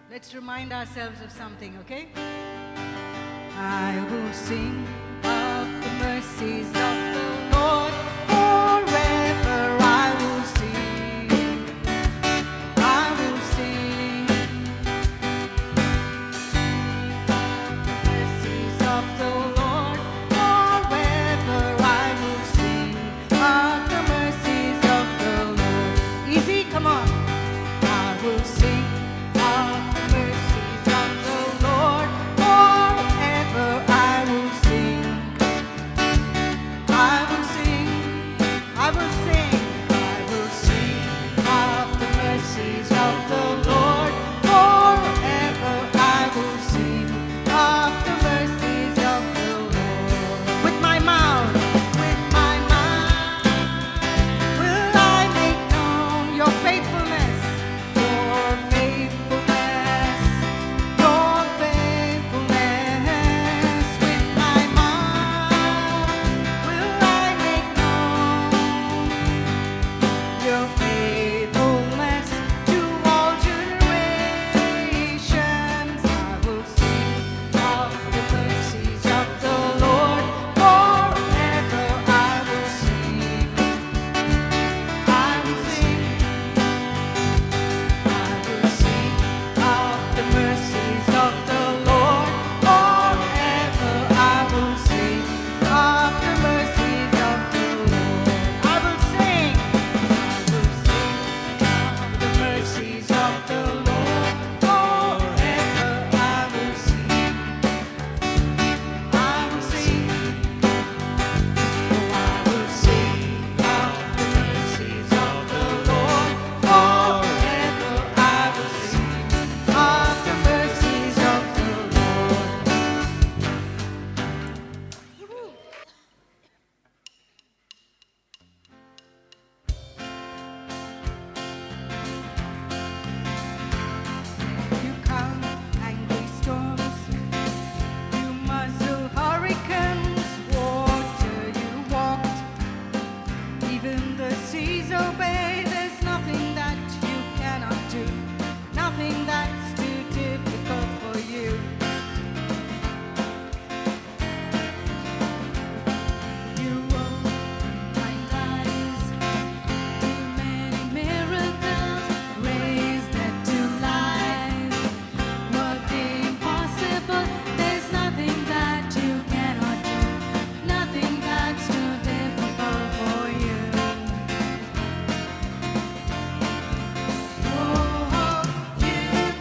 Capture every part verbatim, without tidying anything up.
Let's remind ourselves of something, okay? I will sing of the mercies of the Lord forever. I will sing. I will sing the mercies of the Lord forever. I will sing of the mercies of the Lord. Easy, come on. I will sing of the mercies of the Lord forever. I will sing. I will sing. I will sing. I will sing of the mercies of the Lord forever. I will sing of the mercies of the Lord. With my mouth, with my mouth, will I make known your faithfulness, your faithfulness, your faithfulness. With my mouth will I make known your faithfulness to all generations. I will sing of the mercies of the Lord forever. I will sing. I will sing. I will sing of the mercies of the Lord forever. I will sing of the mercies of the Lord. I will sing. I will sing of the mercies of the Lord forever. I will sing. I will sing. Oh, I will sing of the mercies of the Lord forever. I will sing of the mercies of the Lord. You come, angry storms. You muzzle hurricanes. Water you walked. Even the seas obey. There's nothing that you cannot do. Nothing that's too difficult for you. You open blind eyes. Do many miracles. Raise dead to life. Work the impossible. There's nothing that you cannot do. Nothing that's too difficult for you. Oh, you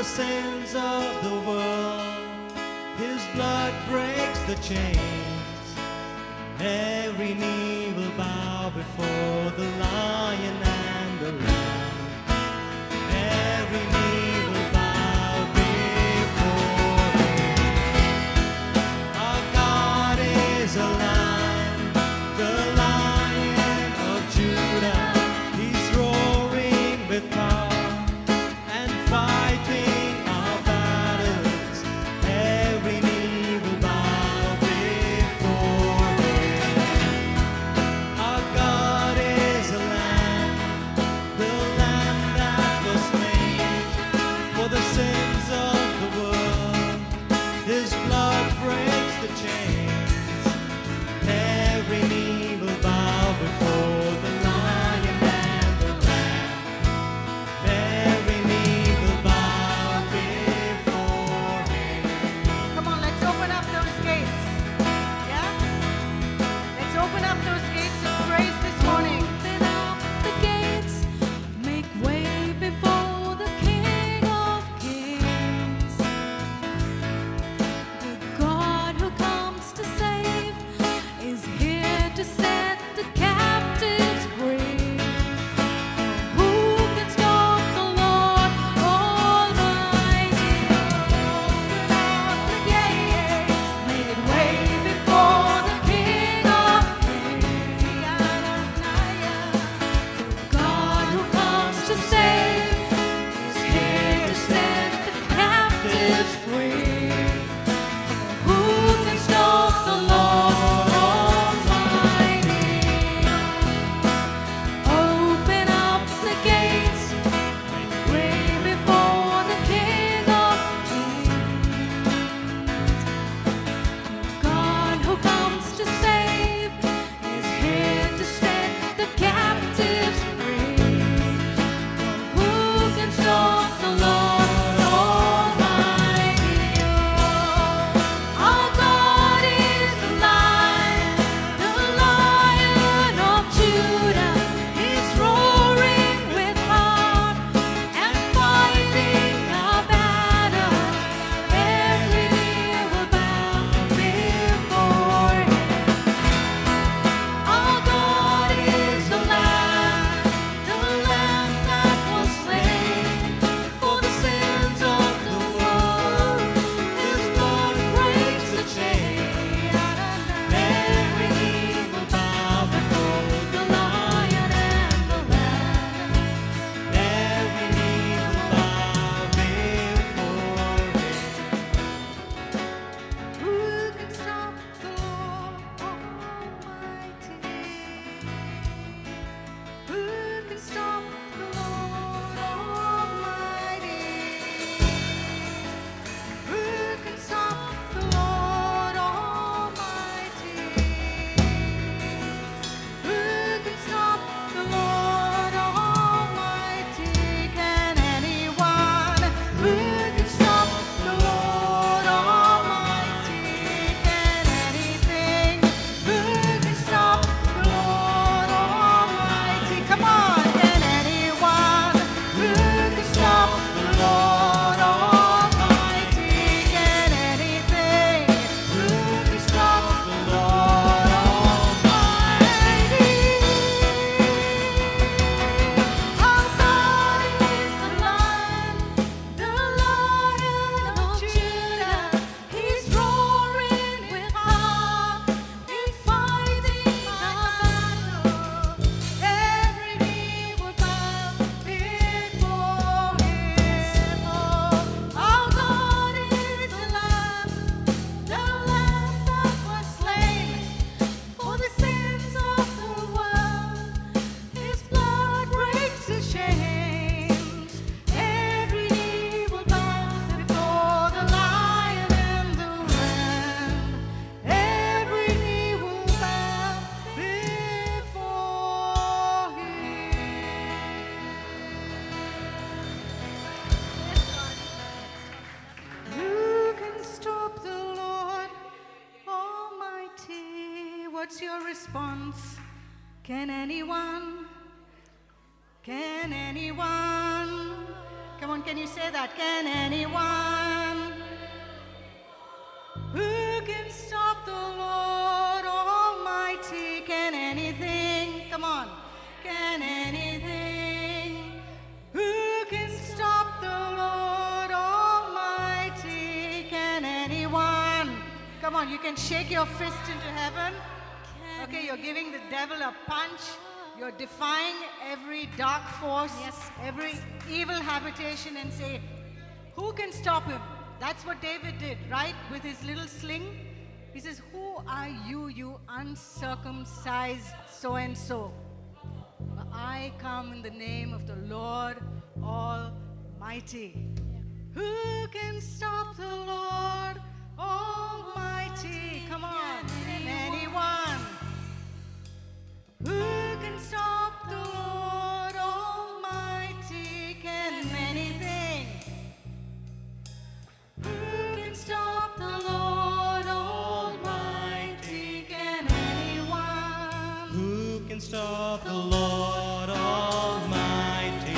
the sins of the world. His blood breaks the chains. Every knee will bow before the Lion and the Lamb. Every knee will bow before Him. Our God is alive, the Lion of Judah. He's roaring with power and fighting our battles. Every knee will bow before Him. Our God is a Lamb, the Lamb that was slain for the sins of the world. His blood breaks the chains. Every knee will bow before the Lion and the Lamb. Every knee will bow before Him. Come on, let's open up those gates. Yeah? Let's open up those gates of praise this morning. Open up the gates, make way before the King of Kings. The God who comes to save is here to set the captives free. Who can stop the Lord Almighty? Open up the gates, make way before the King of Kings. The God who comes to save is here to set the captives free. Who can stop the Lord Almighty? Open up the gates, make way before the King of Kings. The God who comes to save is here to set the captives free. Who can stop the Lord Almighty? Our God is alive, the Lion of Judah. He's roaring with power and fighting our battles. Every knee will bow before Him. Our God is the Lamb, the Lamb that was slain for the sins of the world. His blood breaks the chain. Every knee will bow before the Lion and the Lamb. Every knee will bow before Him. Who can stop the Lord Almighty? Who can stop the Lord Almighty? Who can stop the Lord Almighty? Who can stop the Lord Almighty? Can anyone? Who can stop the Lord Almighty? Can anything? Who can stop the Lord Almighty? Come on, can anyone? Who can stop the Lord Almighty? Can anything? Who can stop the Lord Almighty? Our God is the Lion, the Lion of Judah. He's roaring with power, he's fighting our battle. Every knee will bow before Him. Oh, our God is the Lamb, the Lamb that was slain for the sins of the world. His blood breaks the chains. Every knee will bow before the Lion and the Lamb. Every knee will bow before Him. Who can stop the Lord Almighty? What's your response? Can anyone? Can anyone? Come on, can you say that? Can anyone? Who can stop the Lord Almighty? Can anything? Come on. Can anything? Who can stop the Lord Almighty? Can anyone? Come on, you can shake your fist into heaven. Okay, you're giving the devil a punch. You're defying every dark force, Yes. every evil habitation, and say, who can stop him? That's what David did, right? With his little sling. He says, who are you, you uncircumcised so-and-so? I come in the name of the Lord Almighty. Who can stop the Lord Almighty? Come on, can anyone? Who can stop the Lord Almighty? Can anything? Who can stop the Lord Almighty? Can anyone? Who can stop the Lord Almighty?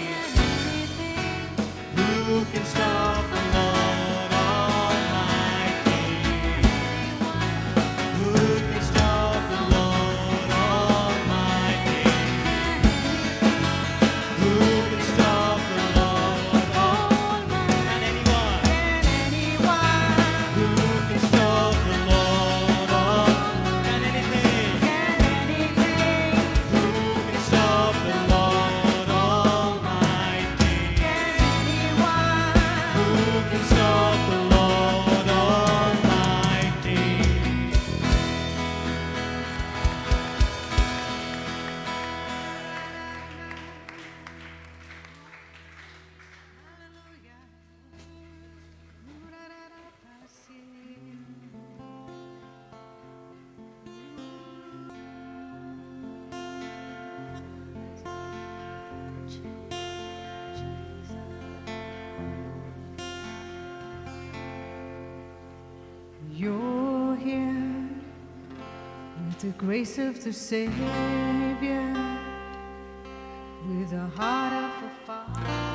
Who can stop the Lord Almighty? Who can stop the Lord Almighty? Who can stop the Lord Almighty? Can anyone? Can anyone? Who can stop the Lord Almighty? Can anything? Can anything? Who can stop the Lord Almighty? Can anyone? Who can stop the Lord Almighty? You're here with the grace of the Savior, with a heart of a Father.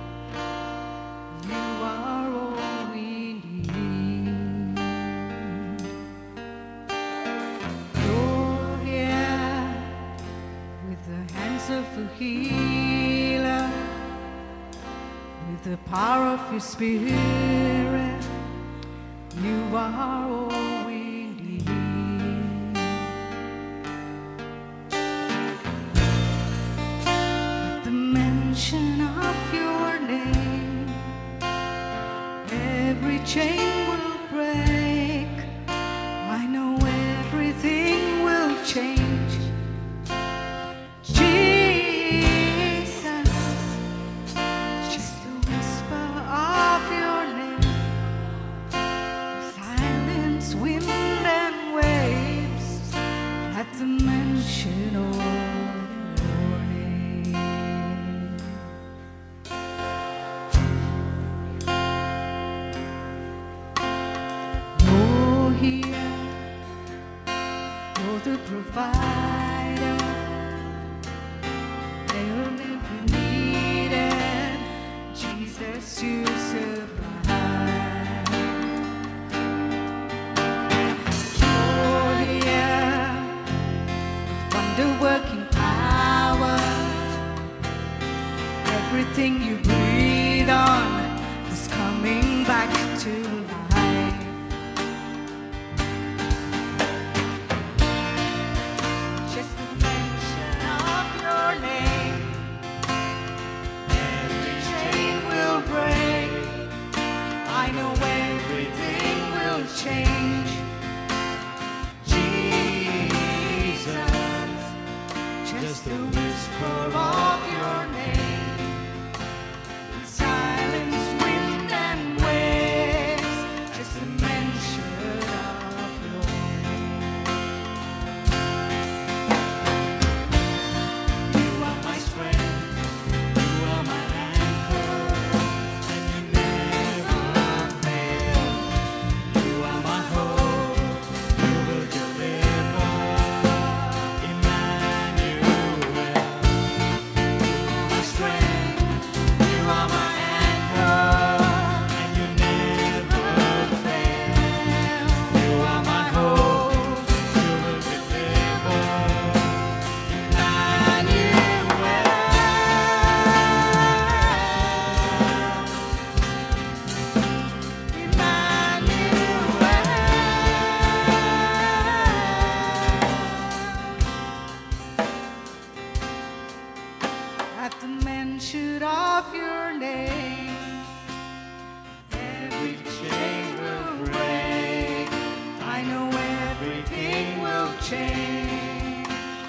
You are all we need. You're here with the hands of a healer, with the power of your Spirit. You are all we need. At the mention of your name, every chain will break. I know everything will change. Jesus, just the whisper of your name. Silence, wind and waves at the mention of your name. You're here, you're the provider. They'll never needed, Jesus, you supply. You're here, wonder-working power. Everything you breathe on is coming back to life. Just the mention of your name, every chain will break. I know everything will change. Jesus, just the whisper of your name. Silence, wind and waves, just the mention of your name. You are my strength, you are my anchor, and you never fail. You are my hope, you will deliver. Emmanuel, at the mention of your name. Every chain will break. I know everything will change.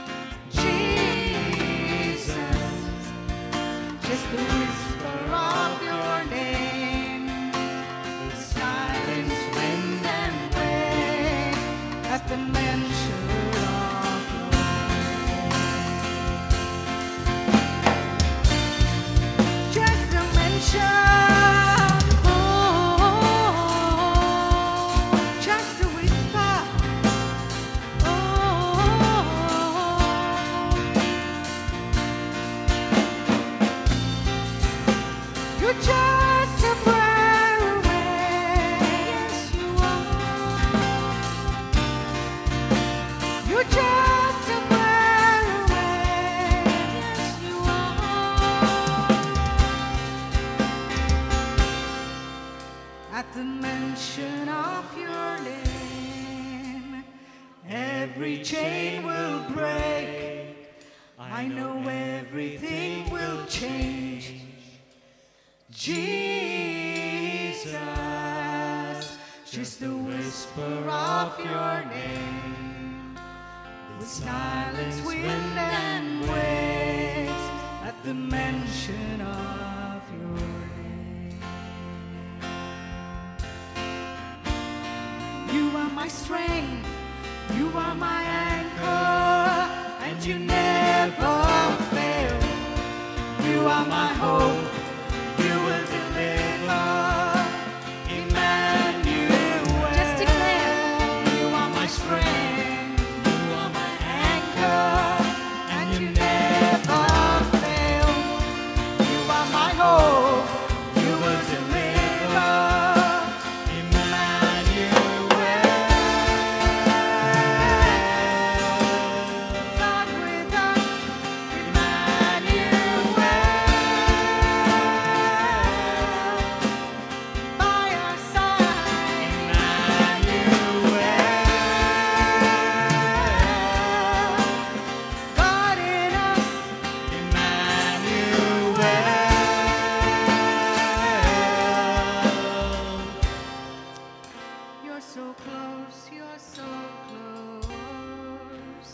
Jesus, just the whisper of your name. The silence, wind and wave at the mention of your name. Just a mention. Just a whisper. You're just a prayer away. Yes, you are. You're just a prayer away. Yes, you are. At the mention of your name, every chain will break. I know everything will change. Jesus, just the whisper of your name. The silence, wind and waves at the mention of your name. You are my strength, you are my anchor, and you never fail. You are my hope. You will deliver, Emmanuel. Just declare, you are my strength, you are my anchor, and you never fail. You are my hope, you will deliver, Emmanuel. God with us, Emmanuel. By our side, Emmanuel. God in us, Emmanuel. You're so close, you're so close.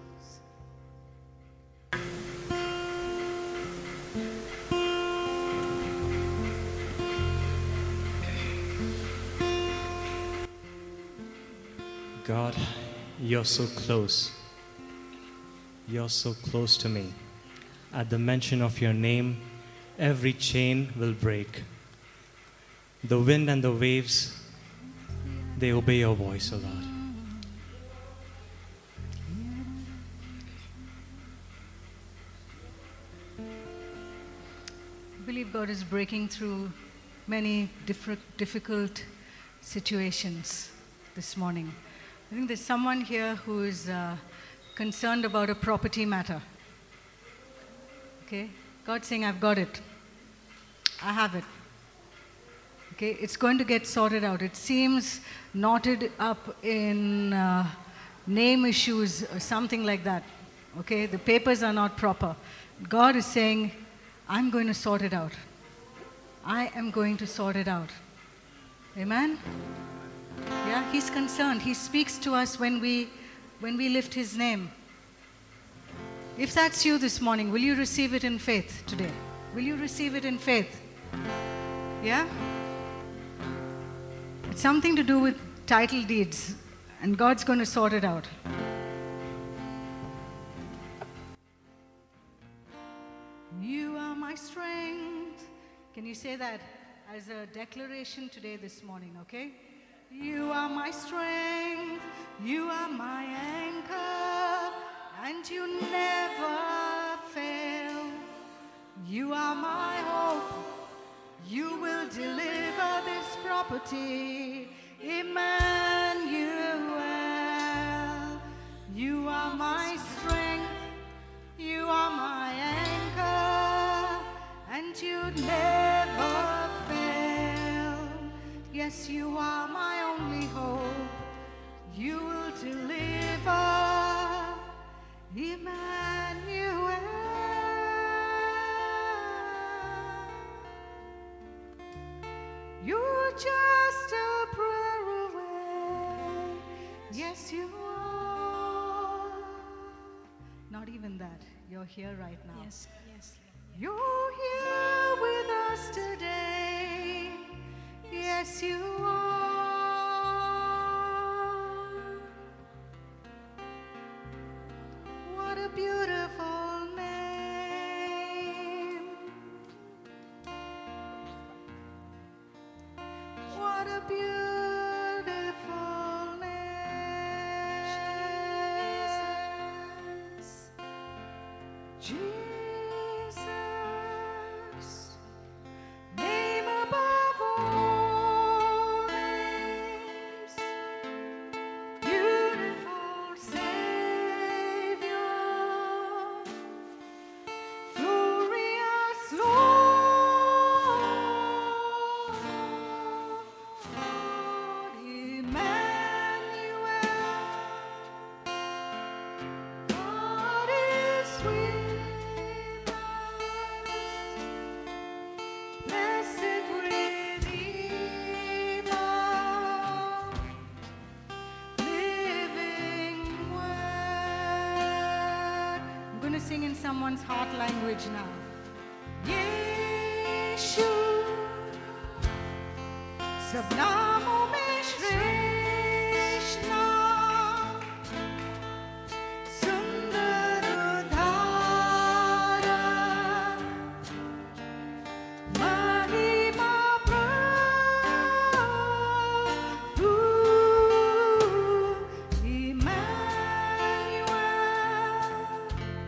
God, you're so close. You're so close to me. At the mention of your name, every chain will break. The wind and the waves, they obey your voice, O Lord. I believe God is breaking through many different difficult situations this morning. I think there's someone here who is uh, concerned about a property matter. Okay? God's saying, I've got it. I have it. Okay? It's going to get sorted out. It seems knotted up in uh, name issues or something like that. Okay? The papers are not proper. God is saying, I'm going to sort it out. I am going to sort it out. Amen? Yeah, He's concerned. He speaks to us when we, when we lift His name. If that's you this morning, will you receive it in faith today? Will you receive it in faith? Yeah? It's something to do with title deeds, and God's going to sort it out. You are my strength. Can you say that as a declaration today, this morning, okay? You are my strength, you are my anchor, and you never fail. You are my hope, you will deliver this property, Emmanuel. You are my strength, you are my anchor, and you never fail. Yes, you are my only hope. You will deliver, Emmanuel. You're just a prayer away. Yes, you are. Not even that. You're here right now. Yes, yes, Lord. You're here with us today. Yes, you are. What a beautiful name. What a beautiful name. Jesus. Name above all names. Beautiful Savior. Glorious Lord. Emmanuel. God is with us. Blessed Redeemer, living word. I'm going to sing in someone's heart language now. Yeshu, Sabnamo Shrishna, Sundaradhara, Mahima Prabhu, Emmanuel,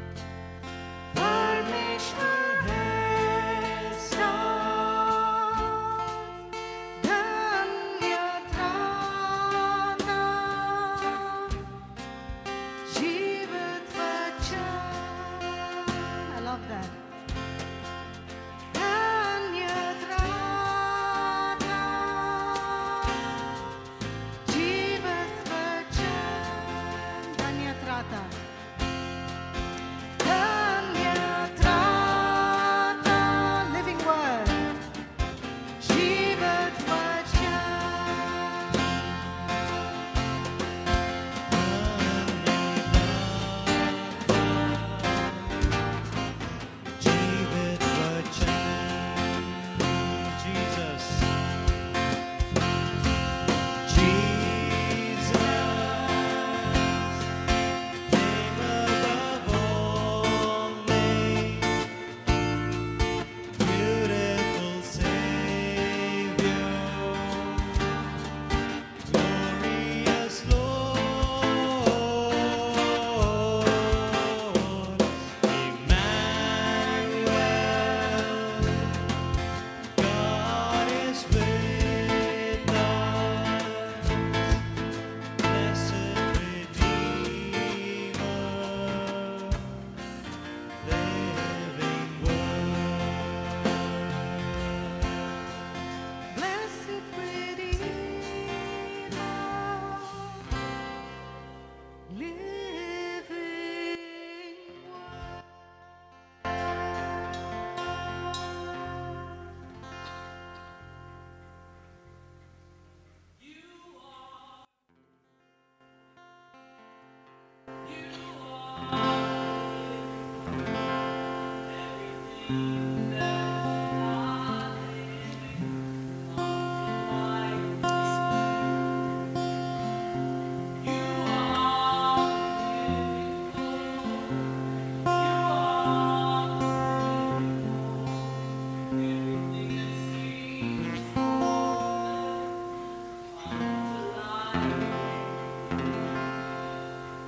Parmeshwar hai saath, Dhanya Trata, Jeevat Vachan. I love that. Dhanya Trata, Jeevat Vachan. Dhanya Trata. Dhanya Trata, living word. Jeevat Vachan. Jeevat Vachan, Jesus. Jesus, name above all names. Beautiful Savior, glorious Lord, Emmanuel, God is with us, blessed Redeemer, living word. Blessed Redeemer, living word.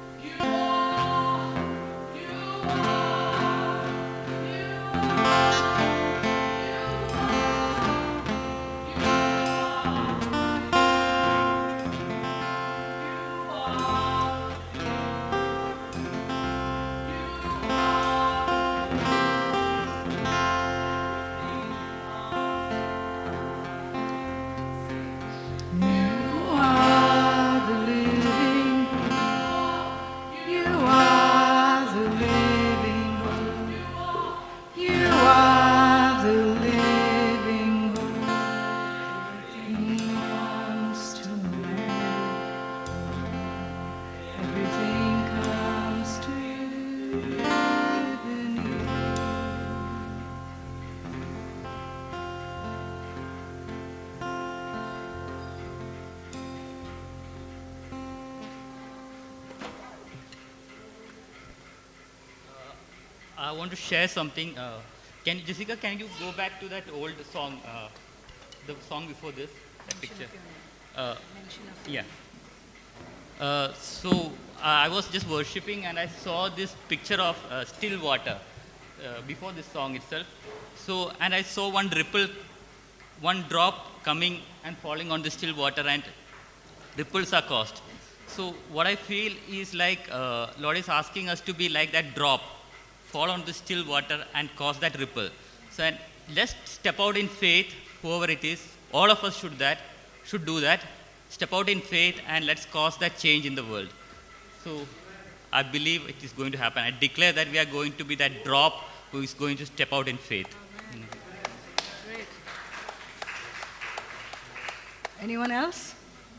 You are I want to share something. Uh, can Jessica, can you go back to that old song, uh, the song before this, that picture? Uh, yeah. Uh, so uh, I was just worshipping and I saw this picture of uh, still water uh, before this song itself. So and I saw one ripple, one drop coming and falling on the still water, and ripples are caused. So what I feel is like uh, Lord is asking us to be like that drop, fall on the still water and cause that ripple. So and let's step out in faith, whoever it is. All of us should that, should do that. Step out in faith and let's cause that change in the world. So I believe it is going to happen. I declare that we are going to be that drop who is going to step out in faith. Great. Anyone else?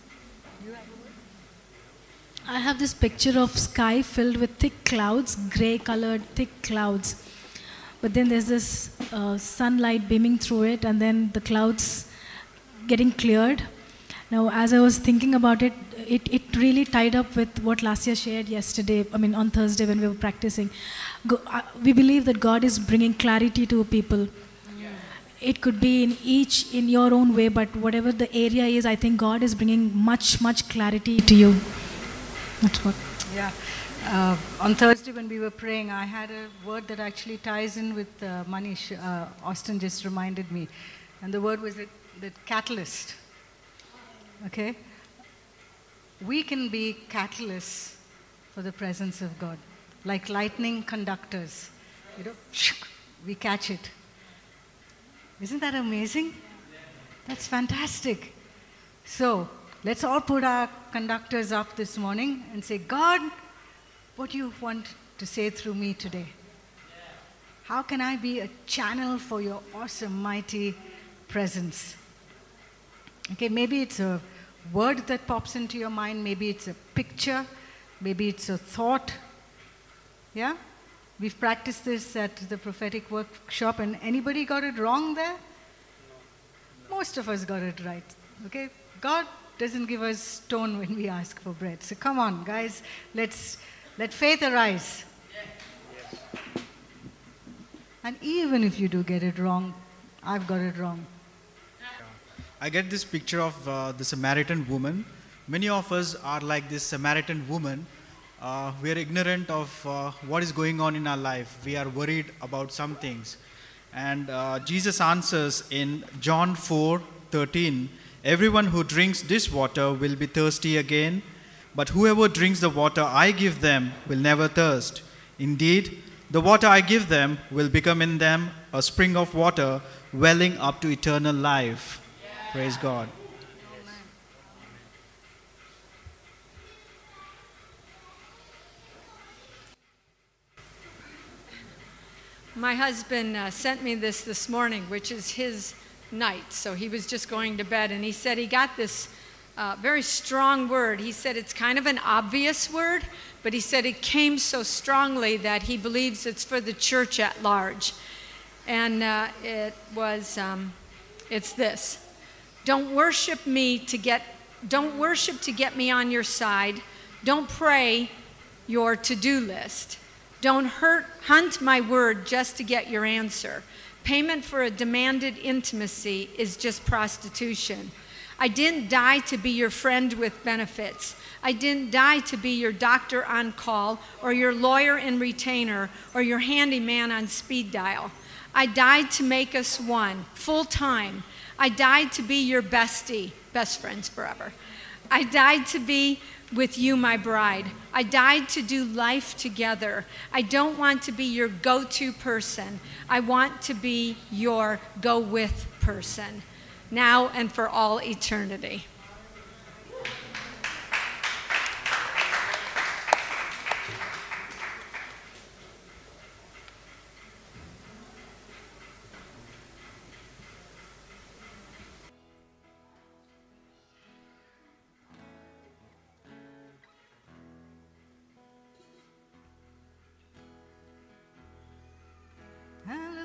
I have this picture of sky filled with thick clouds, grey colored thick clouds. But then there's this uh, sunlight beaming through it, and then the clouds getting cleared. Now, as I was thinking about it, it, it really tied up with what Lasya shared yesterday, I mean on Thursday when we were practicing. Go, uh, we believe that God is bringing clarity to people. It could be in each, in your own way, but whatever the area is, I think God is bringing much, much clarity to you. That's what. Yeah. Uh, on Thursday when we were praying, I had a word that actually ties in with uh, Manish. Uh, Austin just reminded me. And the word was that, that catalyst. Okay? We can be catalysts for the presence of God. Like lightning conductors. You know, we catch it. Isn't that amazing? That's fantastic. So, let's all put our conductors up this morning and say, God, what do you want to say through me today? How can I be a channel for your awesome, mighty presence? Okay, maybe it's a word that pops into your mind, maybe it's a picture, maybe it's a thought. Yeah? We've practiced this at the prophetic workshop, and anybody got it wrong there? Most of us got it right. Okay? God doesn't give us stone when we ask for bread. So come on, guys, let's let faith arise. Yes. And even if you do get it wrong, I've got it wrong. I get this picture of uh, the Samaritan woman. Many of us are like this Samaritan woman. Uh, we are ignorant of uh, what is going on in our life. We are worried about some things. And uh, Jesus answers in John four thirteen, everyone who drinks this water will be thirsty again, but whoever drinks the water I give them will never thirst. Indeed, the water I give them will become in them a spring of water welling up to eternal life. Yeah. Praise God. My husband uh, sent me this this morning, which is his night. So he was just going to bed, and he said he got this uh, very strong word. He said it's kind of an obvious word, but he said it came so strongly that he believes it's for the church at large. And uh, it was, um, it's this: don't worship me to get, don't worship to get me on your side. Don't pray your to-do list. Don't hurt, hunt my word just to get your answer. Payment for a demanded intimacy is just prostitution. I didn't die to be your friend with benefits. I didn't die to be your doctor on call, or your lawyer and retainer, or your handyman on speed dial. I died to make us one, full time. I died to be your bestie, best friends forever. I died to be with you, my bride. I died to do life together. I don't want to be your go-to person. I want to be your go-with person, now and for all eternity.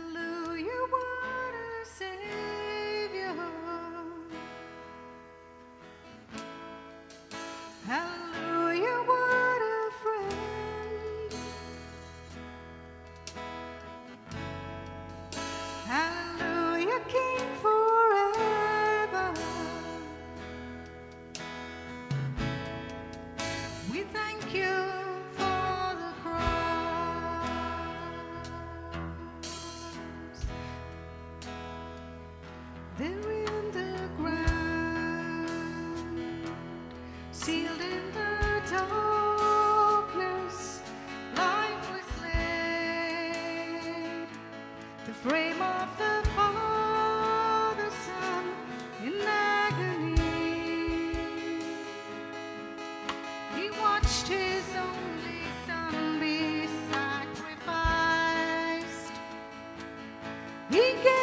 Hallelujah, what a Savior. Sealed in the darkness, life was laid. The frame of the Father, Son, in agony. He watched his only Son be sacrificed. He gave